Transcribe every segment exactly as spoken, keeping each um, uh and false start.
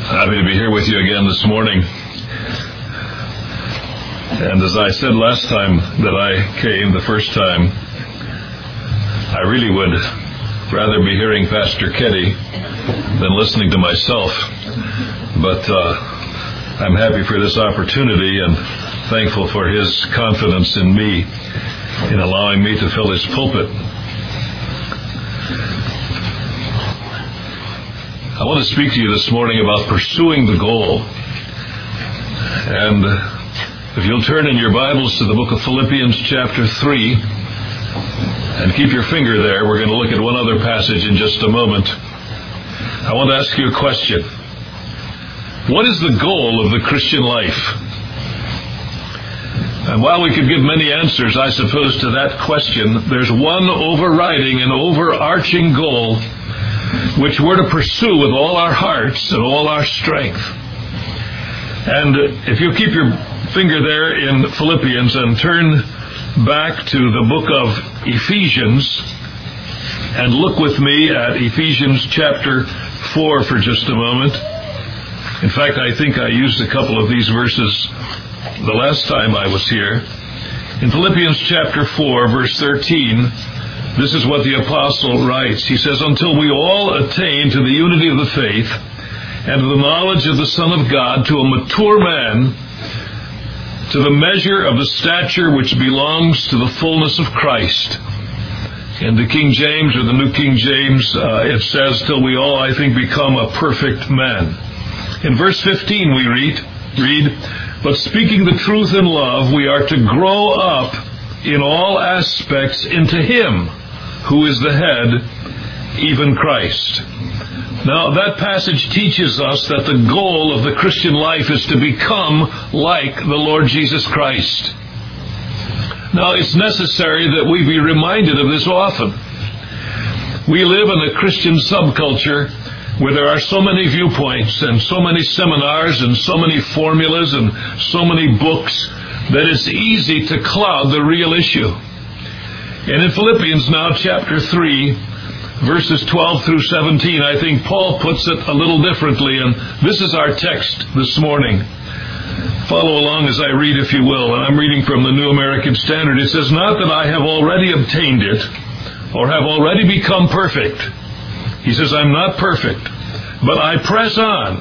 Happy to be here with you again this morning. And as I said last time that I came, the first time, I really would rather be hearing Pastor Keddy than listening to myself. But uh, I'm happy for this opportunity and thankful for his confidence in me in allowing me to fill his pulpit. I want to speak to you this morning about pursuing the goal. And if you'll turn in your Bibles to the book of Philippians chapter three, and keep your finger there, we're going to look at one other passage in just a moment. I want to ask you a question. What is the goal of the Christian life? And while we could give many answers, I suppose, to that question, there's one overriding and overarching goal which we're to pursue with all our hearts and all our strength. And if you keep your finger there in Philippians and turn back to the book of Ephesians and look with me at Ephesians chapter four for just a moment. In fact, I think I used a couple of these verses the last time I was here. In Philippians chapter four, verse thirteen, this is what the apostle writes. He says, "Until we all attain to the unity of the faith and to the knowledge of the Son of God, to a mature man, to the measure of the stature which belongs to the fullness of Christ." In the King James, or the New King James, uh, it says, "Till we all, I think, become a perfect man." In verse fifteen we read, read, "But speaking the truth in love, we are to grow up in all aspects into Him who is the head, even Christ." Now, that passage teaches us that the goal of the Christian life is to become like the Lord Jesus Christ. Now, it's necessary that we be reminded of this often. We live in a Christian subculture where there are so many viewpoints and so many seminars and so many formulas and so many books that it's easy to cloud the real issue. And in Philippians now, chapter three, verses twelve through seventeen, I think Paul puts it a little differently, and this is our text this morning. Follow along as I read, if you will, and I'm reading from the New American Standard. It says, "Not that I have already obtained it, or have already become perfect." He says, "I'm not perfect, but I press on,"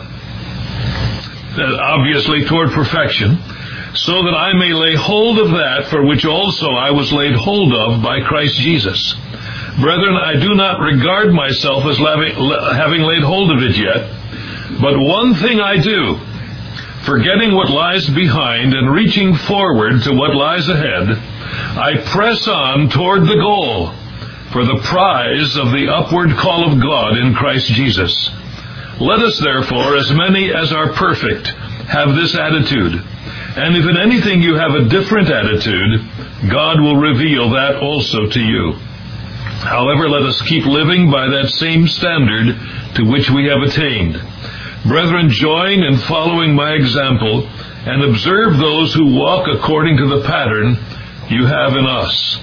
obviously toward perfection, "so that I may lay hold of that for which also I was laid hold of by Christ Jesus. Brethren, I do not regard myself as having laid hold of it yet, but one thing I do, forgetting what lies behind and reaching forward to what lies ahead, I press on toward the goal for the prize of the upward call of God in Christ Jesus. Let us therefore, as many as are perfect, have this attitude. And if in anything you have a different attitude, God will reveal that also to you. However, let us keep living by that same standard to which we have attained. Brethren, join in following my example and observe those who walk according to the pattern you have in us."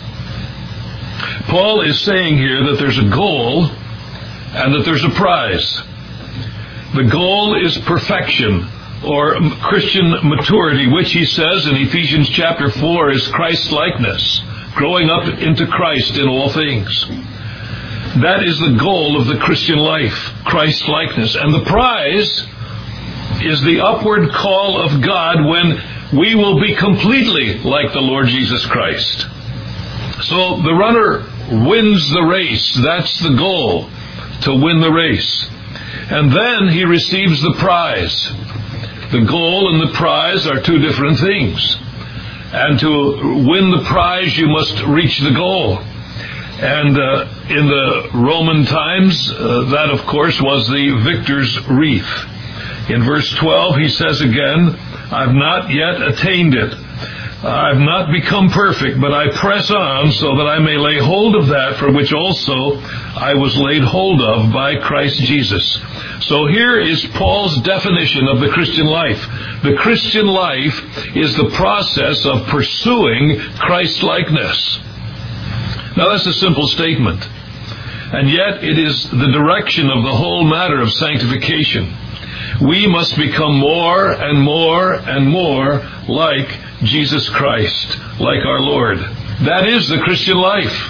Paul is saying here that there's a goal and that there's a prize. The goal is perfection, or Christian maturity, which he says in Ephesians chapter four is Christ-likeness, growing up into Christ in all things. That is the goal of the Christian life, Christ-likeness. And the prize is the upward call of God when we will be completely like the Lord Jesus Christ. So the runner wins the race. That's the goal, to win the race. And then he receives the prize. The goal and the prize are two different things. And to win the prize, you must reach the goal. And uh, in the Roman times, uh, that, of course, was the victor's wreath. In verse twelve, he says again, "I've not yet attained it. I've not become perfect, but I press on so that I may lay hold of that for which also I was laid hold of by Christ Jesus." So here is Paul's definition of the Christian life. The Christian life is the process of pursuing Christ-likeness. Now that's a simple statement. And yet it is the direction of the whole matter of sanctification. We must become more and more and more like Jesus Christ, like our Lord. That is the Christian life.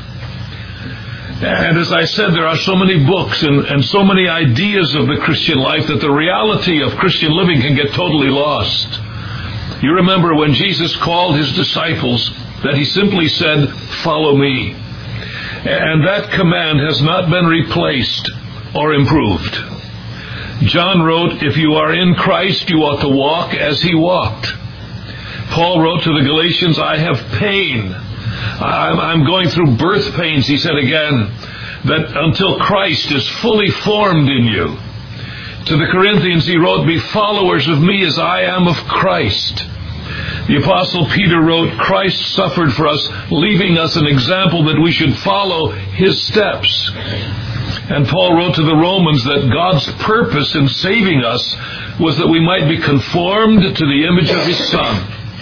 And as I said, there are so many books and, and so many ideas of the Christian life that the reality of Christian living can get totally lost. You remember when Jesus called his disciples that he simply said, "Follow me." And that command has not been replaced or improved. John wrote, "If you are in Christ, you ought to walk as he walked." Paul wrote to the Galatians, "I have pain. I'm going through birth pains," he said again, "that until Christ is fully formed in you." To the Corinthians he wrote, "Be followers of me as I am of Christ." The Apostle Peter wrote, "Christ suffered for us, leaving us an example that we should follow his steps." And Paul wrote to the Romans that God's purpose in saving us was that we might be conformed to the image of his Son.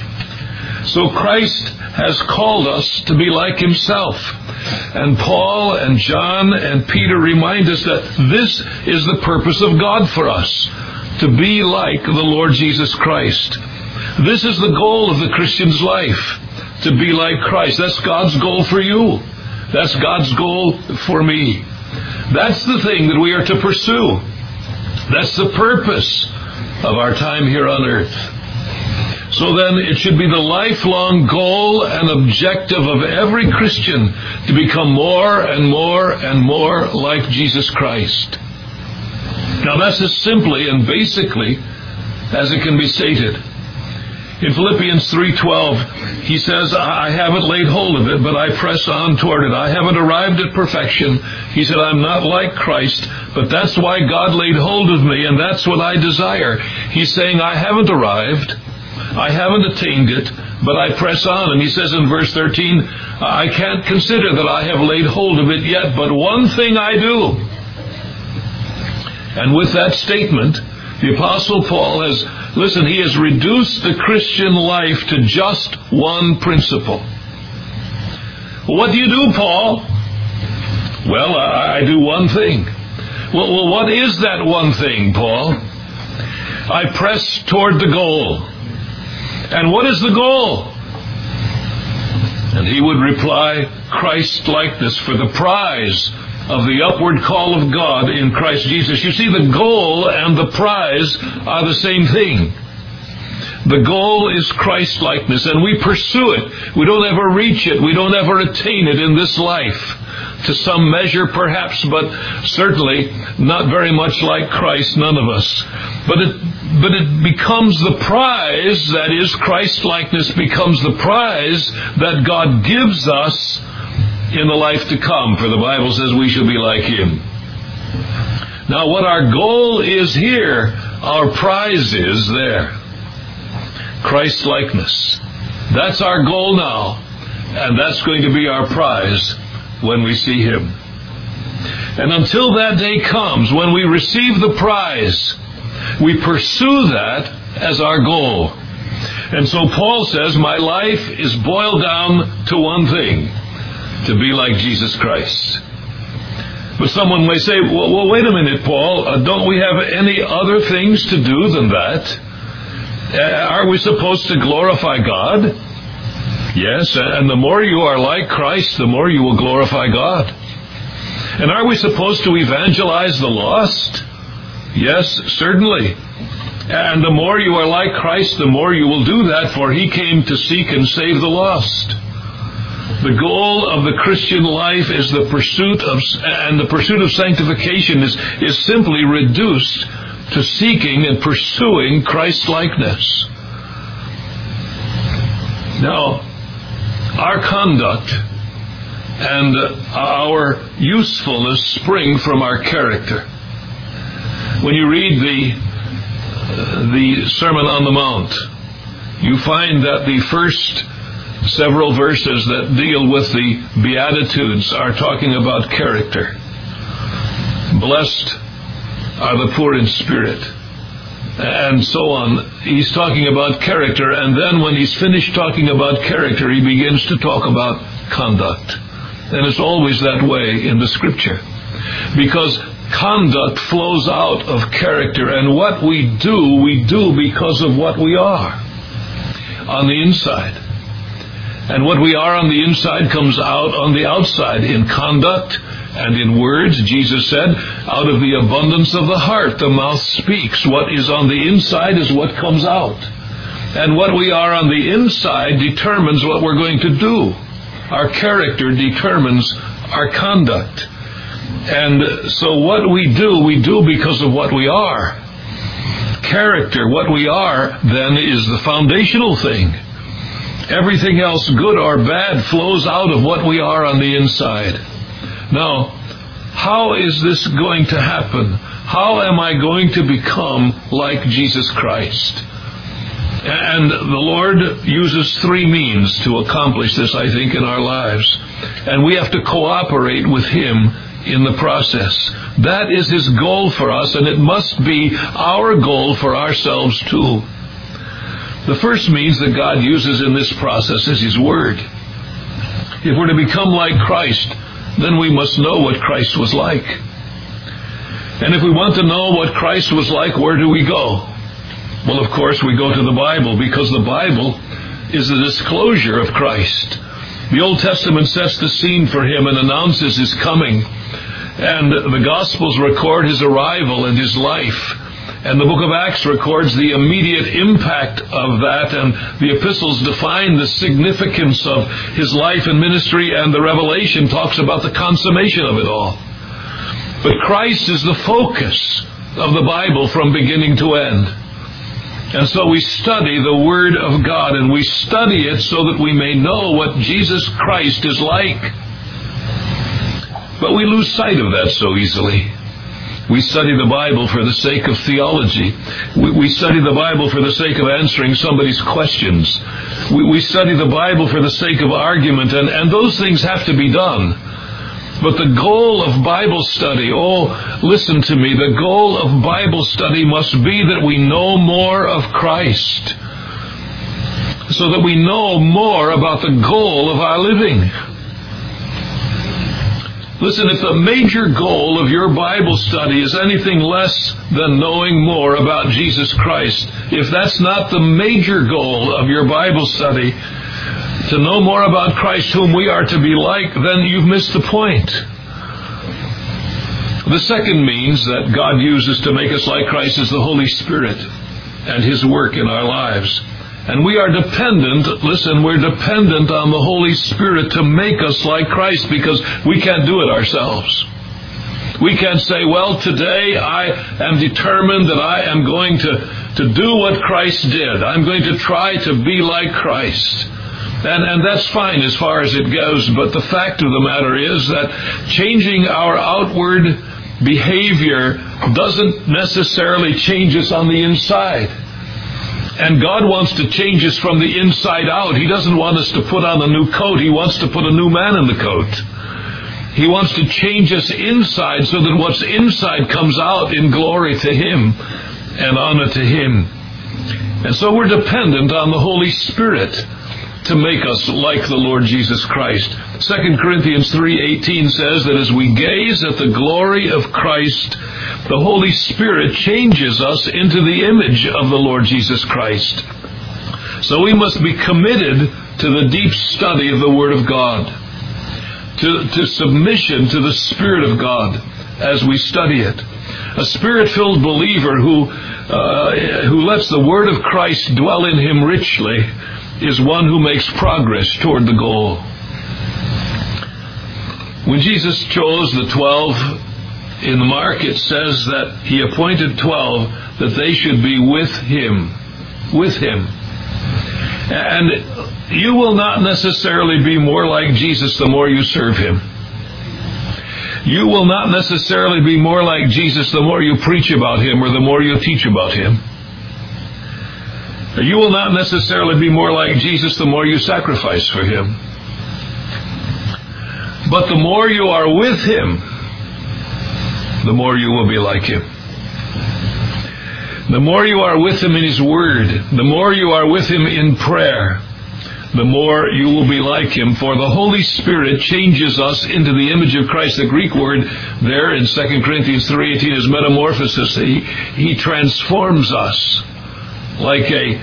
So Christ has called us to be like himself. And Paul and John and Peter remind us that this is the purpose of God for us, to be like the Lord Jesus Christ. This is the goal of the Christian's life, to be like Christ. That's God's goal for you. That's God's goal for me. That's the thing that we are to pursue. That's the purpose of our time here on earth. So then it should be the lifelong goal and objective of every Christian to become more and more and more like Jesus Christ. Now that's as simply and basically as it can be stated. In Philippians three twelve, he says, "I haven't laid hold of it, but I press on toward it. I haven't arrived at perfection." He said, "I'm not like Christ, but that's why God laid hold of me, and that's what I desire." He's saying, I haven't arrived, I haven't attained it, but I press on. And he says in verse thirteen, "I can't consider that I have laid hold of it yet, but one thing I do." And with that statement, the Apostle Paul has, listen, he has reduced the Christian life to just one principle. Well, what do you do, Paul? Well, I, I do one thing. Well, well, what is that one thing, Paul? I press toward the goal. And what is the goal? And he would reply, Christ-likeness, for the prize of the upward call of God in Christ Jesus. You see, the goal and the prize are the same thing. The goal is Christ-likeness, and we pursue it. We don't ever reach it. We don't ever attain it in this life. To some measure, perhaps, but certainly not very much like Christ, none of us. But it, but it becomes the prize, that is, Christ-likeness becomes the prize that God gives us in the life to come, for the Bible says we shall be like him. Now, what our goal is here, our prize is there. Christ-likeness. That's our goal now, and that's going to be our prize when we see him. And until that day comes, when we receive the prize, we pursue that as our goal. And so Paul says, my life is boiled down to one thing: to be like Jesus Christ. But someone may say, well, well wait a minute, Paul, uh, don't we have any other things to do than that? Uh, are we supposed to glorify God? Yes, and the more you are like Christ, the more you will glorify God. And are we supposed to evangelize the lost? Yes, certainly. And the more you are like Christ, the more you will do that, for he came to seek and save the lost. The goal of the Christian life is the pursuit of, and the pursuit of sanctification is, is simply reduced to seeking and pursuing Christ-likeness. Now, our conduct and our usefulness spring from our character. When you read the, the Sermon on the Mount, you find that the first several verses that deal with the Beatitudes are talking about character. Blessed are the poor in spirit, and so on. He's talking about character, and then when he's finished talking about character, he begins to talk about conduct. And it's always that way in the Scripture, because Conduct flows out of character, and what we do, we do because of what we are on the inside. And what we are on the inside comes out on the outside in conduct and in words. Jesus said, out of the abundance of the heart, the mouth speaks. What is on the inside is what comes out. And what we are on the inside determines what we're going to do. Our character determines our conduct. And so what we do, we do because of what we are. Character, what we are, then, is the foundational thing. Everything else, good or bad, flows out of what we are on the inside. Now, how is this going to happen? How am I going to become like Jesus Christ? And the Lord uses three means to accomplish this, I think, in our lives. And we have to cooperate with Him in the process. That is His goal for us, and it must be our goal for ourselves too. The first means that God uses in this process is His Word. If we're to become like Christ, then we must know what Christ was like. And if we want to know what Christ was like, where do we go? Well, of course, we go to the Bible, because the Bible is the disclosure of Christ. The Old Testament sets the scene for Him and announces His coming. And the Gospels record His arrival and His life. And the book of Acts records the immediate impact of that, and the epistles define the significance of His life and ministry, and the Revelation talks about the consummation of it all. But Christ is the focus of the Bible from beginning to end. And so we study the Word of God, and we study it so that we may know what Jesus Christ is like. But we lose sight of that so easily. We study the Bible for the sake of theology. We, we study the Bible for the sake of answering somebody's questions. We, we study the Bible for the sake of argument, and, and those things have to be done. But the goal of Bible study, oh, listen to me, the goal of Bible study must be that we know more of Christ, so that we know more about the goal of our living. Listen, if the major goal of your Bible study is anything less than knowing more about Jesus Christ, if that's not the major goal of your Bible study, to know more about Christ, whom we are to be like, then you've missed the point. The second means that God uses to make us like Christ is the Holy Spirit and His work in our lives. And we are dependent, listen, we're dependent on the Holy Spirit to make us like Christ, because we can't do it ourselves. We can't say, well, today I am determined that I am going to, to do what Christ did. I'm going to try to be like Christ. And, and that's fine as far as it goes, but the fact of the matter is that changing our outward behavior doesn't necessarily change us on the inside. And God wants to change us from the inside out. He doesn't want us to put on a new coat. He wants to put a new man in the coat. He wants to change us inside so that what's inside comes out in glory to Him and honor to Him. And so we're dependent on the Holy Spirit to make us like the Lord Jesus Christ. Second Corinthians three eighteen says that as we gaze at the glory of Christ, the Holy Spirit changes us into the image of the Lord Jesus Christ. So we must be committed to the deep study of the Word of God, to, to submission to the Spirit of God as we study it. A Spirit-filled believer who, uh, who lets the Word of Christ dwell in him richly is one who makes progress toward the goal. When Jesus chose the twelve in the Mark, it says that He appointed twelve that they should be with Him. With Him. And you will not necessarily be more like Jesus the more you serve Him. You will not necessarily be more like Jesus the more you preach about Him or the more you teach about Him. You will not necessarily be more like Jesus the more you sacrifice for Him. But the more you are with Him, the more you will be like Him. The more you are with Him in His Word, the more you are with Him in prayer, the more you will be like him. For the Holy Spirit changes us into the image of Christ. The Greek word there in Second Corinthians three eighteen is metamorphosis. He, he transforms us like a,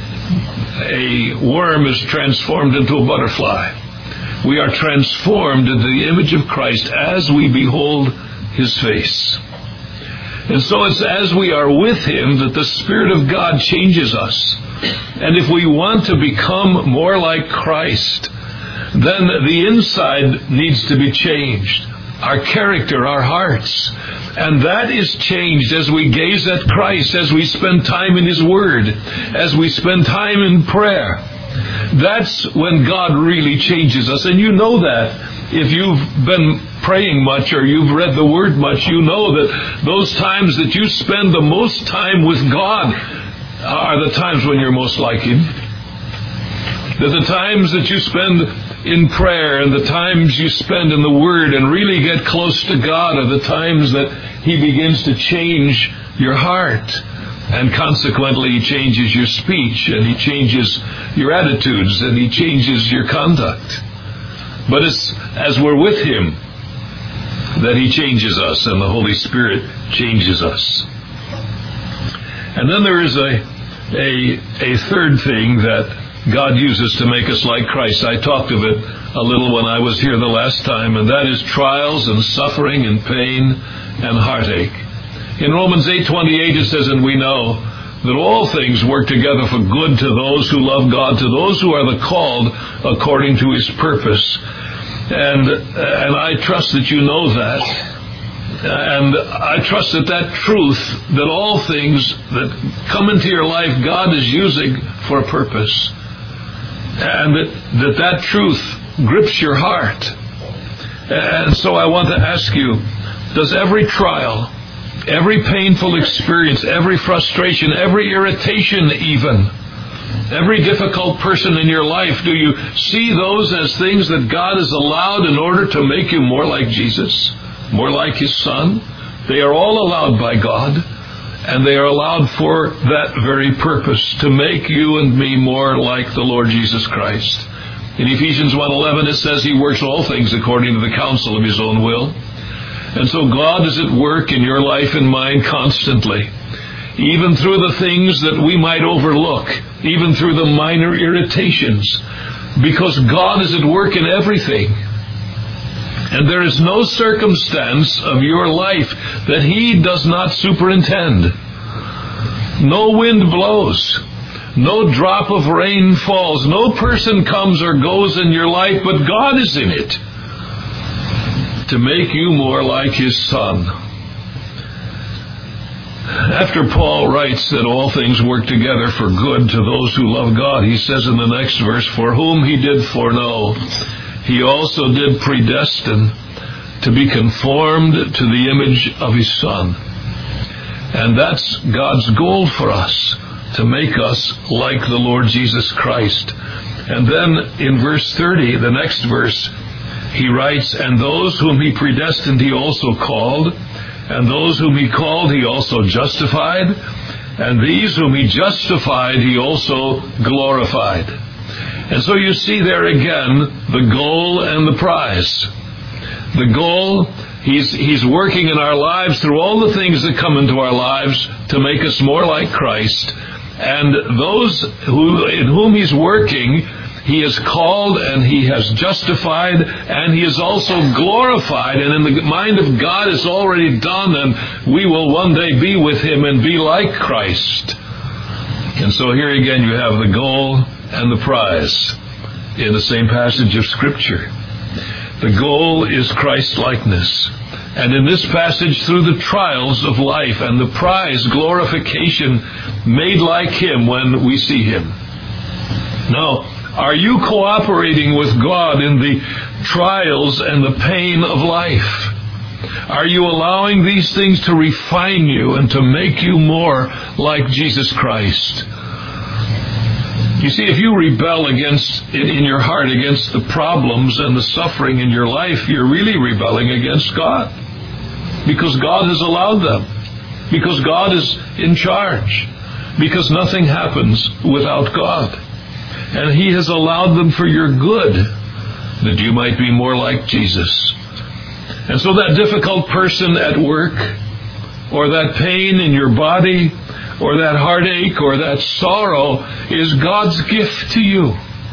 a worm is transformed into a butterfly. We are transformed into the image of Christ as we behold his face. And so it's as we are with him that the Spirit of God changes us. And if we want to become more like Christ, then the inside needs to be changed. Our character, our hearts. And that is changed as we gaze at Christ, as we spend time in his Word, as we spend time in prayer. That's when God really changes us. And you know that. If you've been praying much or you've read the Word much, you know that those times that you spend the most time with God are the times when you're most like him. That the times that you spend in prayer and the times you spend in the Word and really get close to God are the times that he begins to change your heart. And consequently, he changes your speech, and he changes your attitudes, and he changes your conduct. But it's as we're with him that he changes us, and the Holy Spirit changes us. And then there is a, a, a third thing that God uses to make us like Christ. I talked of it a little when I was here the last time, and that is trials and suffering and pain and heartache. In Romans eight twenty-eight it says, and we know that all things work together for good to those who love God, to those who are the called according to his purpose. And and I trust that you know that. And I trust that that truth, that all things that come into your life, God is using for a purpose. And that that, that truth grips your heart. And so I want to ask you, does every trial, every painful experience, every frustration, every irritation even, every difficult person in your life, do you see those as things that God has allowed in order to make you more like Jesus, more like his Son? They are all allowed by God, and they are allowed for that very purpose, to make you and me more like the Lord Jesus Christ. In Ephesians one eleven it says he works all things according to the counsel of his own will. And so God is at work in your life and mine constantly, even through the things that we might overlook, even through the minor irritations, because God is at work in everything. And there is no circumstance of your life that he does not superintend. No wind blows. No drop of rain falls. No person comes or goes in your life, but God is in it to make you more like his Son. After Paul writes that all things work together for good to those who love God, he says in the next verse, for whom he did foreknow, he also did predestine to be conformed to the image of his Son. And that's God's goal for us, to make us like the Lord Jesus Christ. And then in verse thirty, the next verse, he writes, and those whom he predestined he also called, and those whom he called he also justified, and these whom he justified he also glorified. And so you see there again the goal and the prize. The goal, he's, he's working in our lives through all the things that come into our lives to make us more like Christ. And those who, in whom he's working, he has called and he has justified and he is also glorified. And in the mind of God it's already done, and we will one day be with him and be like Christ. And so here again you have the goal and the prize in the same passage of Scripture. The goal is Christ-likeness. And in this passage, through the trials of life, and the prize, glorification, made like him when we see him. Now, are you cooperating with God in the trials and the pain of life? Are you allowing these things to refine you and to make you more like Jesus Christ? You see, if you rebel against, in your heart, against the problems and the suffering in your life, you're really rebelling against God. Because God has allowed them. Because God is in charge. Because nothing happens without God. and He has allowed them for your good, that you might be more like Jesus. And so that difficult person at work, or that pain in your body, or that heartache, or that sorrow, is God's gift to you.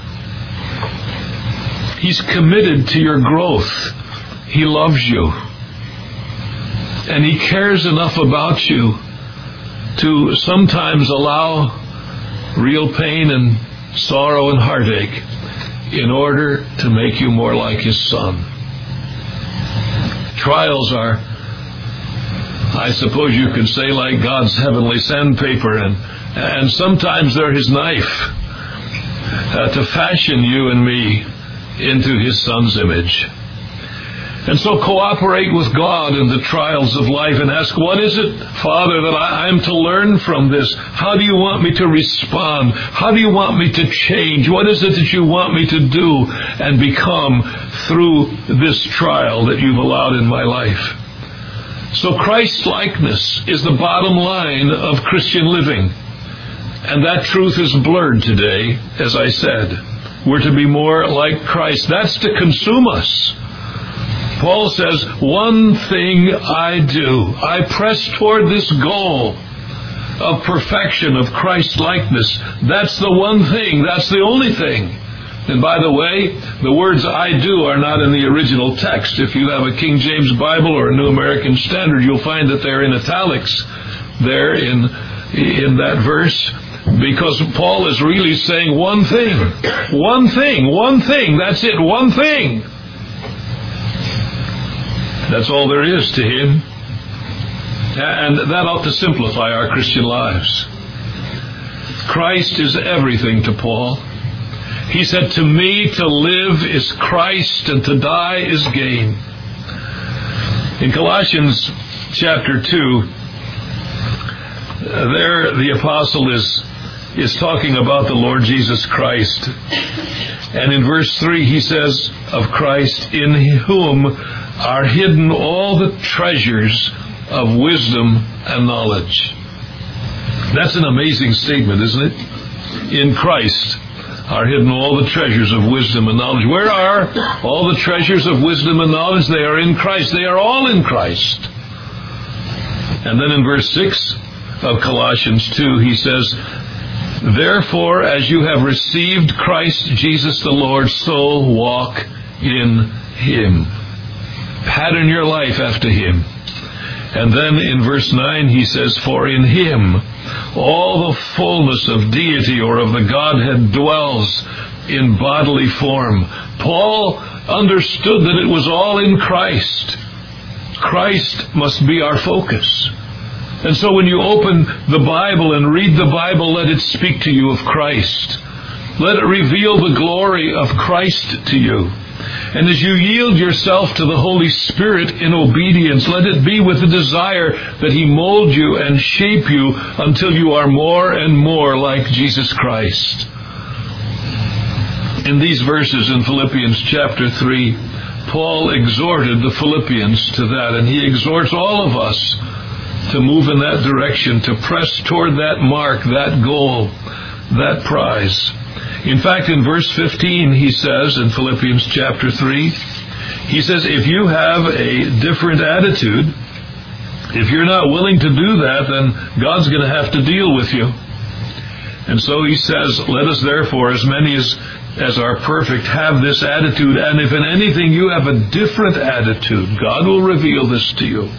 He's committed to your growth. He loves you. And He cares enough about you to sometimes allow real pain and sorrow and heartache in order to make you more like His Son. Trials are, I suppose you could say, like God's heavenly sandpaper, and, and sometimes they're His knife uh, to fashion you and me into His Son's image. And so cooperate with God in the trials of life and ask, what is it, Father, that I am to learn from this? How do you want me to respond? How do you want me to change? What is it that you want me to do and become through this trial that you've allowed in my life? So Christ-likeness is the bottom line of Christian living. And that truth is blurred today, as I said. We're to be more like Christ. That's to consume us. Paul says, one thing I do. I press toward this goal of perfection, of Christ-likeness. That's the one thing. That's the only thing. And by the way, the words I do are not in the original text. If you have a King James Bible or a New American Standard, you'll find that they're in italics there in, in that verse. Because Paul is really saying one thing. One thing. One thing. That's it. One thing. That's all there is to him. And that ought to simplify our Christian lives. Christ is everything to Paul. He said, to me to live is Christ and to die is gain. In Colossians chapter two, there the apostle is, is talking about the Lord Jesus Christ. And in verse three he says of Christ, in whom are hidden all the treasures of wisdom and knowledge. That's an amazing statement, isn't it? In Christ are hidden all the treasures of wisdom and knowledge. Where are all the treasures of wisdom and knowledge? They are in Christ. They are all in Christ. And then in verse six of Colossians two, he says, therefore, as you have received Christ Jesus the Lord, so walk in Him. Pattern your life after Him. And then in verse nine he says, for in Him all the fullness of deity or of the Godhead dwells in bodily form. Paul understood that it was all in Christ. Christ must be our focus. And so when you open the Bible and read the Bible, let it speak to you of Christ. Let it reveal the glory of Christ to you. And as you yield yourself to the Holy Spirit in obedience, let it be with the desire that He mold you and shape you until you are more and more like Jesus Christ. In these verses in Philippians chapter three, Paul exhorted the Philippians to that, and he exhorts all of us to move in that direction, to press toward that mark, that goal, that prize. In fact, in verse fifteen, he says in Philippians chapter three, he says, if you have a different attitude, if you're not willing to do that, then God's going to have to deal with you. And so he says, let us therefore, as many as, as are perfect, have this attitude. And if in anything you have a different attitude, God will reveal this to you.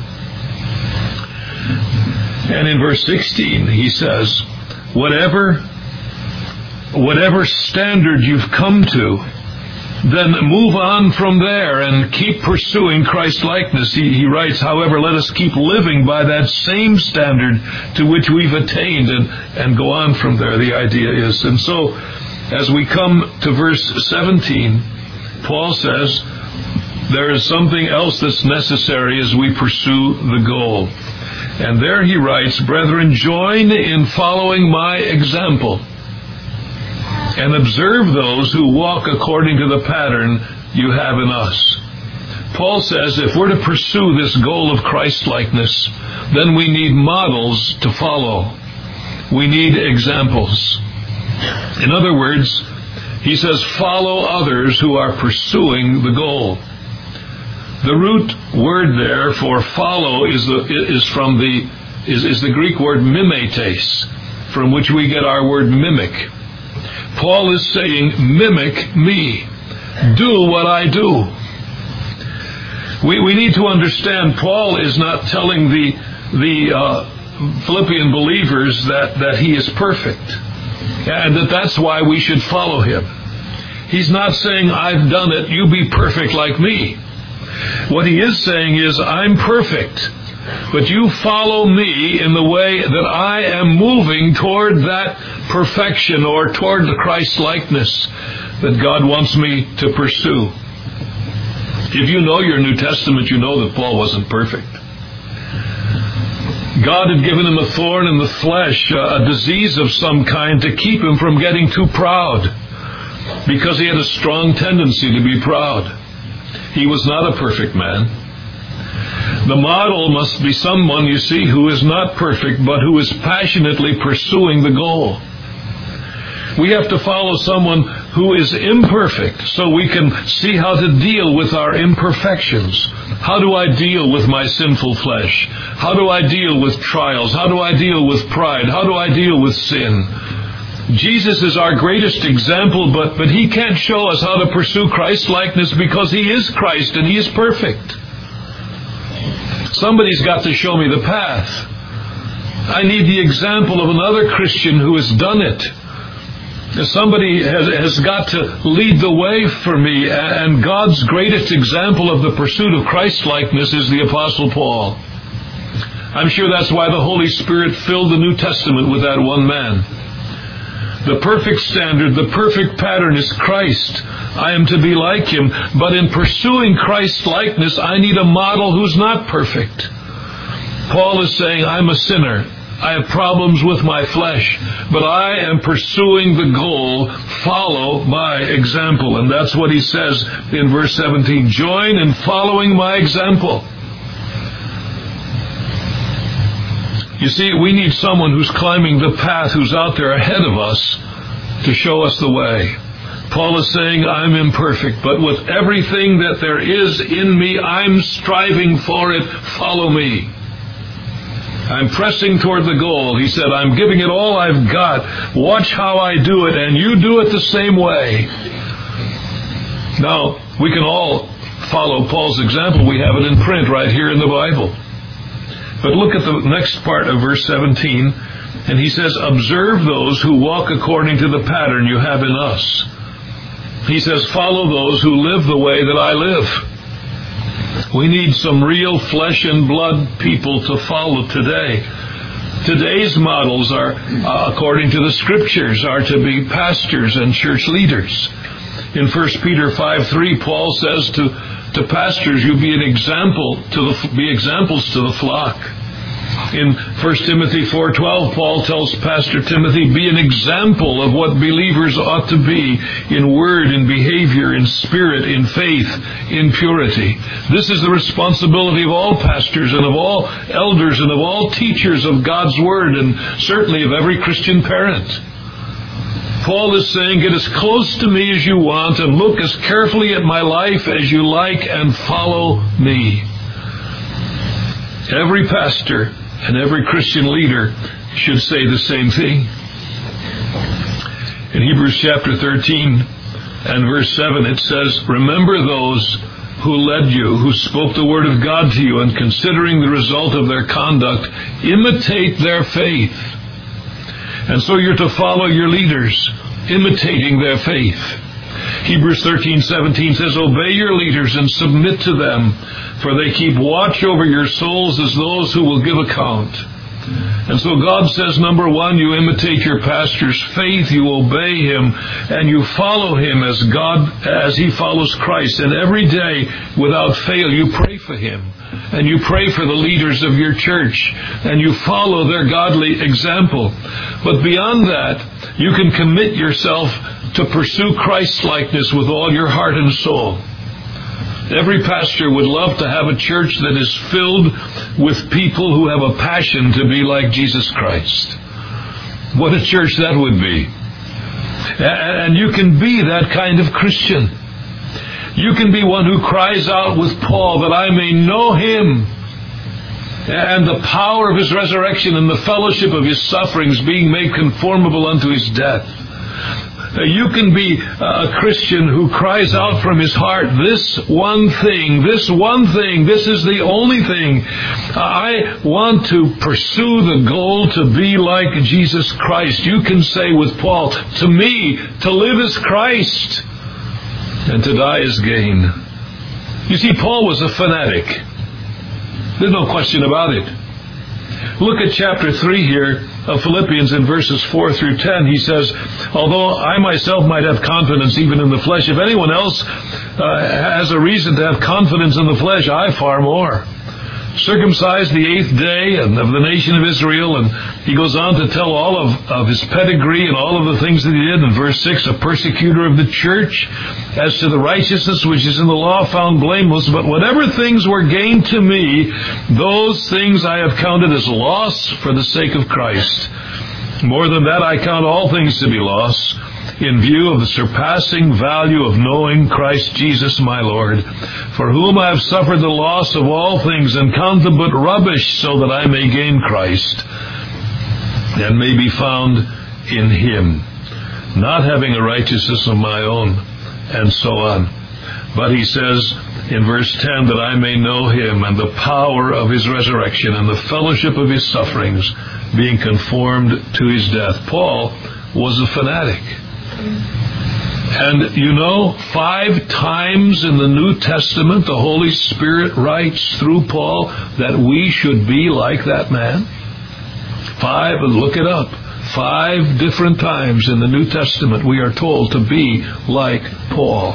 And in verse sixteen, he says, whatever Whatever standard you've come to, then move on from there and keep pursuing Christ-likeness. He, he writes, however, let us keep living by that same standard to which we've attained and, and go on from there, the idea is. And so, as we come to verse seventeen, Paul says, there is something else that's necessary as we pursue the goal. And there he writes, brethren, join in following my example, and observe those who walk according to the pattern you have in us. Paul says if we're to pursue this goal of Christ-likeness, then we need models to follow. We need examples. In other words, He says, follow others who are pursuing the goal. The root word there for follow is the, is from the is, is the Greek word mimetes, from which we get our word mimic. Paul is saying, mimic me. Do what I do. We, we need to understand Paul is not telling the the uh, Philippian believers that, that he is perfect and that that's why we should follow him. He's not saying, I've done it, you be perfect like me. What he is saying is, I'm perfect, but you follow me in the way that I am moving toward that perfection or toward the Christ-likeness that God wants me to pursue. If you know your New Testament, you know that Paul wasn't perfect. God had given him a thorn in the flesh, a disease of some kind, to keep him from getting too proud, because he had a strong tendency to be proud. He was not a perfect man. The model must be someone, you see, who is not perfect, but who is passionately pursuing the goal. We have to follow someone who is imperfect so we can see how to deal with our imperfections. How do I deal with my sinful flesh? How do I deal with trials? How do I deal with pride? How do I deal with sin? Jesus is our greatest example, but, but he can't show us how to pursue Christ-likeness because he is Christ and he is perfect. Somebody's got to show me the path. I need the example of another Christian who has done it. Somebody has, has got to lead the way for me, and God's greatest example of the pursuit of Christ-likeness is the Apostle Paul. I'm sure that's why the Holy Spirit filled the New Testament with that one man. The perfect standard, the perfect pattern is Christ. I am to be like him, but in pursuing Christ-likeness, I need a model who's not perfect. Paul is saying, I'm a sinner. I have problems with my flesh, but I am pursuing the goal. Follow my example. And that's what he says in verse seventeen. Join in following my example. You see, we need someone who's climbing the path, who's out there ahead of us to show us the way. Paul is saying, I'm imperfect, but with everything that there is in me, I'm striving for it. Follow me. I'm pressing toward the goal. He said, I'm giving it all I've got. Watch how I do it, and you do it the same way. Now, we can all follow Paul's example. We have it in print right here in the Bible. But look at the next part of verse seventeen, and he says, observe those who walk according to the pattern you have in us. He says, follow those who live the way that I live. We need some real flesh and blood people to follow today. Today's models are, uh, according to the Scriptures, are to be pastors and church leaders. In First Peter five three, Paul says to, to pastors, you be an example to the, be examples to the flock. In First Timothy four twelve, Paul tells Pastor Timothy, be an example of what believers ought to be in word, in behavior, in spirit, in faith, in purity. This is the responsibility of all pastors and of all elders and of all teachers of God's Word, and certainly of every Christian parent. Paul is saying, get as close to me as you want and look as carefully at my life as you like and follow me. Every pastor and every Christian leader should say the same thing. In Hebrews chapter thirteen and verse seven, it says, remember those who led you, who spoke the word of God to you, and considering the result of their conduct, imitate their faith. And so you're to follow your leaders, imitating their faith. Hebrews thirteen seventeen says, obey your leaders and submit to them, for they keep watch over your souls as those who will give account. And so God says, number one, you imitate your pastor's faith, you obey him, and you follow him as God, as he follows Christ. And every day, without fail, you pray for him. And you pray for the leaders of your church, and you follow their godly example. But beyond that, you can commit yourself to pursue Christ-likeness with all your heart and soul. Every pastor would love to have a church that is filled with people who have a passion to be like Jesus Christ. What a church that would be. And you can be that kind of Christian. You can be one who cries out with Paul, that I may know Him and the power of His resurrection and the fellowship of His sufferings, being made conformable unto His death. You can be a Christian who cries out from his heart, this one thing, this one thing, this is the only thing. I want to pursue the goal to be like Jesus Christ. You can say with Paul, to me, to live is Christ, and to die is gain. You see, Paul was a fanatic. There's no question about it. Look at chapter three here of Philippians in verses four through ten. He says, although I myself might have confidence even in the flesh, if anyone else uh, has a reason to have confidence in the flesh, I far more. Circumcised the eighth day and of the nation of Israel, and he goes on to tell all of, of his pedigree and all of the things that he did. In verse six, a persecutor of the church, as to the righteousness which is in the law, found blameless. But whatever things were gained to me, those things I have counted as loss for the sake of Christ. More than that, I count all things to be loss, in view of the surpassing value of knowing Christ Jesus my Lord, for whom I have suffered the loss of all things, and count them but rubbish, so that I may gain Christ, and may be found in Him, not having a righteousness of my own, and so on. But he says in verse ten, that I may know Him and the power of His resurrection and the fellowship of His sufferings, being conformed to His death. Paul was a fanatic. And you know, five times in the New Testament, the Holy Spirit writes through Paul that we should be like that man. Five, and look it up. Five different times in the New Testament we are told to be like Paul.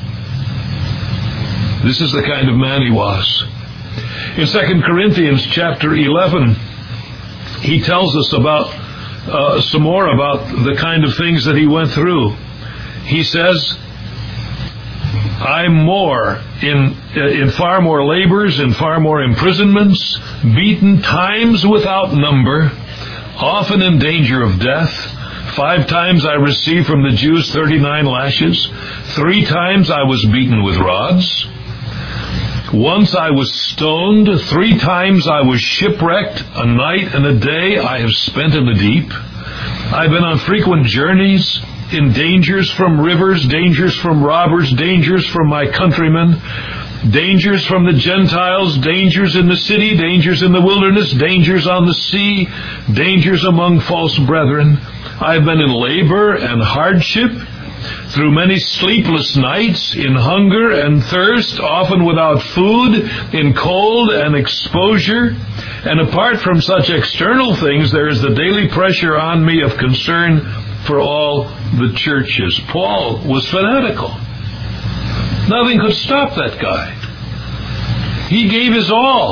This is the kind of man he was. In Second Corinthians chapter eleven, he tells us about uh, some more about the kind of things that he went through. He says, I'm more in in far more labors, in far more imprisonments, beaten times without number, often in danger of death. Five times I received from the Jews thirty-nine lashes. Three times I was beaten with rods. Once I was stoned. Three times I was shipwrecked. A night and a day I have spent in the deep. I've been on frequent journeys, in dangers from rivers, dangers from robbers, dangers from my countrymen, dangers from the Gentiles, dangers in the city, dangers in the wilderness, dangers on the sea, dangers among false brethren. I've been in labor and hardship, through many sleepless nights, in hunger and thirst, often without food, in cold and exposure. And apart from such external things, there is the daily pressure on me of concern for all the churches. Paul was fanatical. Nothing could stop that guy. He gave his all.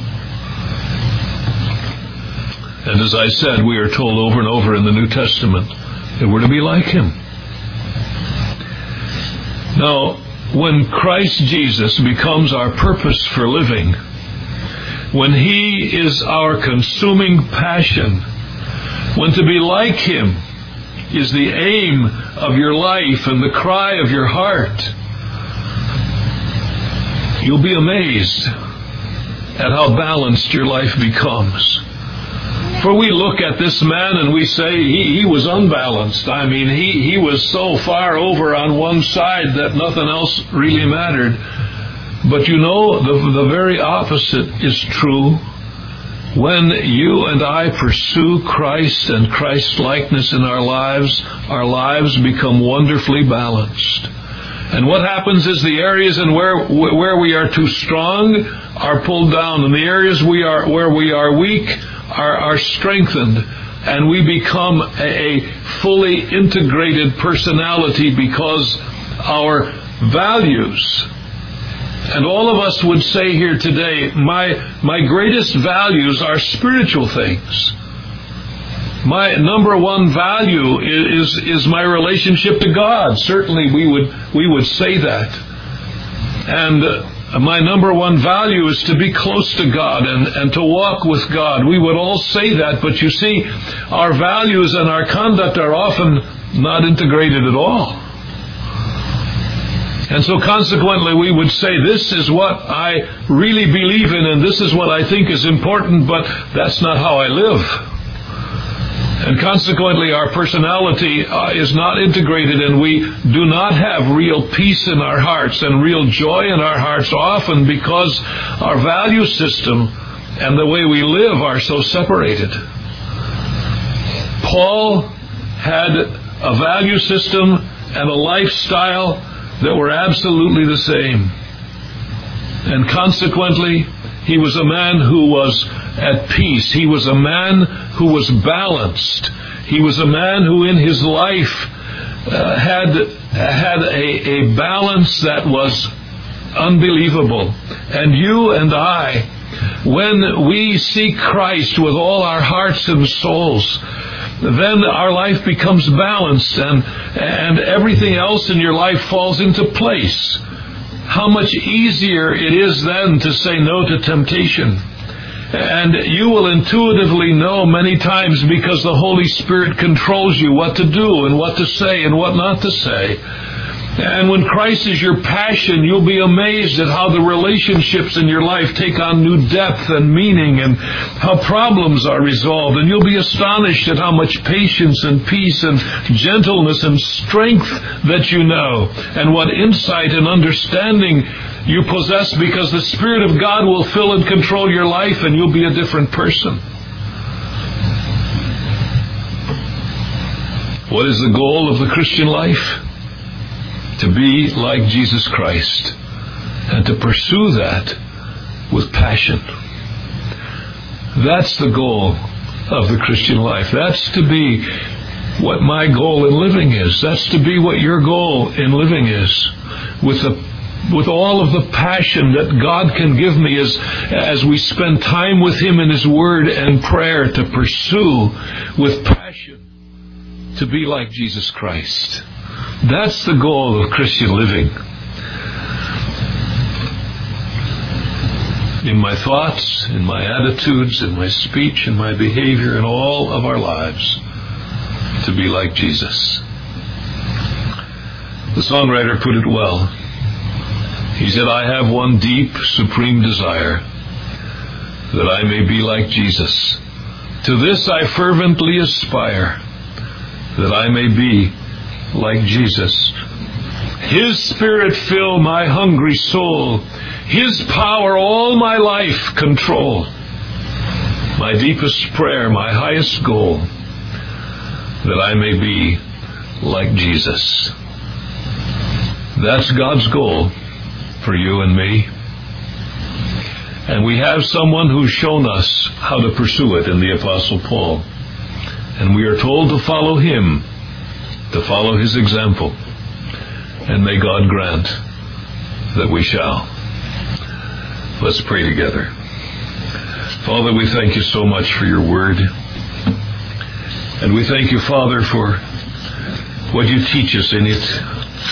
And as I said, we are told over and over in the New Testament that we're to be like him. Now, when Christ Jesus becomes our purpose for living, when He is our consuming passion, when to be like Him is the aim of your life and the cry of your heart, you'll be amazed at how balanced your life becomes. For we look at this man and we say he, he was unbalanced. I mean, he, he was so far over on one side that nothing else really mattered. But you know, the, the very opposite is true. When you and I pursue Christ and Christ's likeness in our lives, our lives become wonderfully balanced. And what happens is the areas in where where we are too strong are pulled down, and the areas we are where we are weak are, are strengthened, and we become a, a fully integrated personality because our values. And all of us would say here today, my my greatest values are spiritual things. My number one value is is my relationship to God. Certainly we would we would say that. And my number one value is to be close to God and, and to walk with God. We would all say that, but you see, our values and our conduct are often not integrated at all. And so consequently, we would say, this is what I really believe in, and this is what I think is important, but that's not how I live. And consequently, our personality uh, is not integrated, and we do not have real peace in our hearts and real joy in our hearts, often because our value system and the way we live are so separated. Paul had a value system and a lifestyle that were absolutely the same. And consequently, he was a man who was at peace. He was a man who was balanced. He was a man who in his life uh, had had a, a balance that was unbelievable. And you and I, when we seek Christ with all our hearts and souls, then our life becomes balanced, and and everything else in your life falls into place. How much easier it is then to say no to temptation. And you will intuitively know many times, because the Holy Spirit controls you, what to do and what to say and what not to say. And when Christ is your passion, you'll be amazed at how the relationships in your life take on new depth and meaning, and how problems are resolved. And you'll be astonished at how much patience and peace and gentleness and strength that you know, and what insight and understanding you possess, because the Spirit of God will fill and control your life, and you'll be a different person. What is the goal of the Christian life? To be like Jesus Christ, and to pursue that with passion. That's the goal of the Christian life. That's to be what my goal in living is. That's to be what your goal in living is. With the with all of the passion that God can give me as, as we spend time with Him in His Word and prayer, to pursue with passion to be like Jesus Christ. That's the goal of Christian living. In my thoughts, in my attitudes, in my speech, in my behavior, in all of our lives, to be like Jesus. The songwriter put it well. He said, I have one deep, supreme desire, that I may be like Jesus. To this I fervently aspire, that I may be like Jesus. His Spirit fill my hungry soul. His power all my life control. My deepest prayer, my highest goal, that I may be like Jesus. That's God's goal for you and me. And we have someone who's shown us how to pursue it in the Apostle Paul. And we are told to follow him, to follow his example. And may God grant that we shall. Let's pray together. Father, we thank you so much for your word. And we thank you, Father, for what you teach us in it.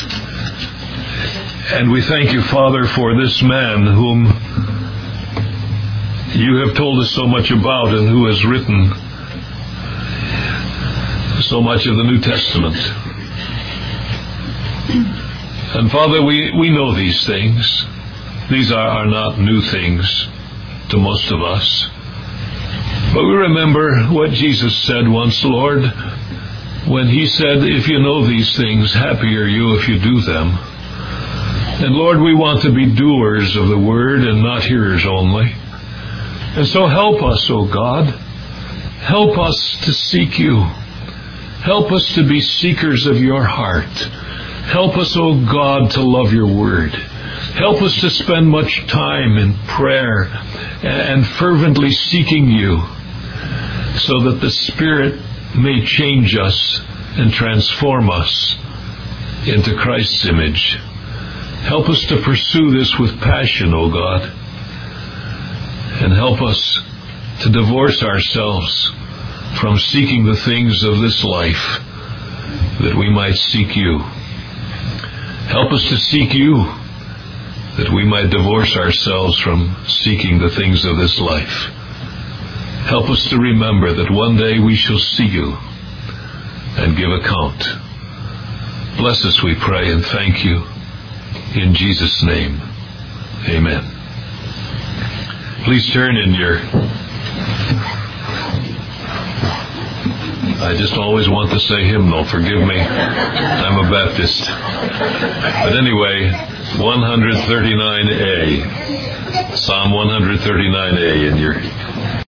And we thank you, Father, for this man whom you have told us so much about, and who has written so much of the New Testament. And Father, we, we know these things. These are, are not new things to most of us. But we remember what Jesus said once, Lord, when he said, if you know these things, happy are you if you do them. And Lord, we want to be doers of the word and not hearers only. And so help us, O God. Help us to seek you. Help us to be seekers of your heart. Help us, O God, to love your word. Help us to spend much time in prayer and fervently seeking you, so that the Spirit may change us and transform us into Christ's image. Help us to pursue this with passion, O God, and help us to divorce ourselves from seeking the things of this life, that we might seek you. Help us to seek you, that we might divorce ourselves from seeking the things of this life. Help us to remember that one day we shall see you and give account. Bless us, we pray, and thank you. In Jesus' name, amen. Please turn in your... I just always want to say hymnal. Forgive me. I'm a Baptist. But anyway, one thirty-nine A. Psalm one thirty-nine A in your